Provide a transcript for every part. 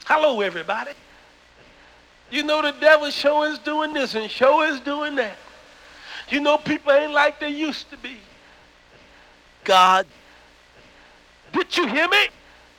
Hello, everybody. You know the devil sure is doing this and sure is doing that. You know people ain't like they used to be. God, did you hear me?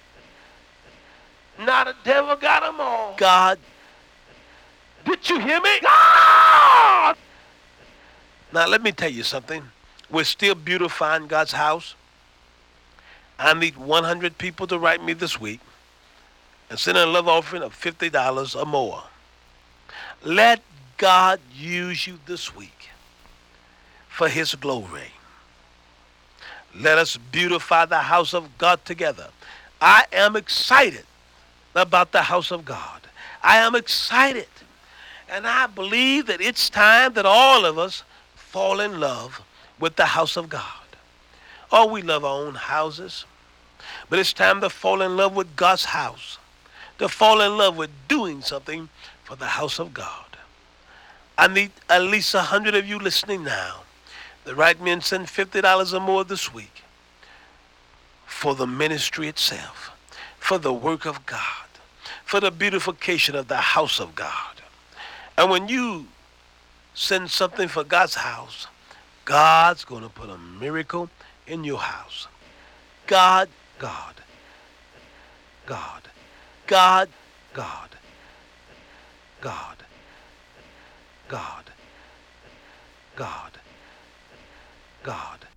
Now the devil got them all. God, did you hear me? God! Now let me tell you something. We're still beautifying God's house. I need 100 people to write me this week and send a love offering of $50 or more. Let God use you this week for his glory. Let us beautify the house of God together. I am excited about the house of God. I am excited. And I believe that it's time that all of us fall in love with the house of God. Oh, we love our own houses, but it's time to fall in love with God's house, to fall in love with doing something for the house of God. I need at least 100 of you listening now. The right men send $50 or more this week for the ministry itself, for the work of God, for the beautification of the house of God. And when you send something for God's house, God's going to put a miracle in your house. God, God, God, God, God, God, God, God, God.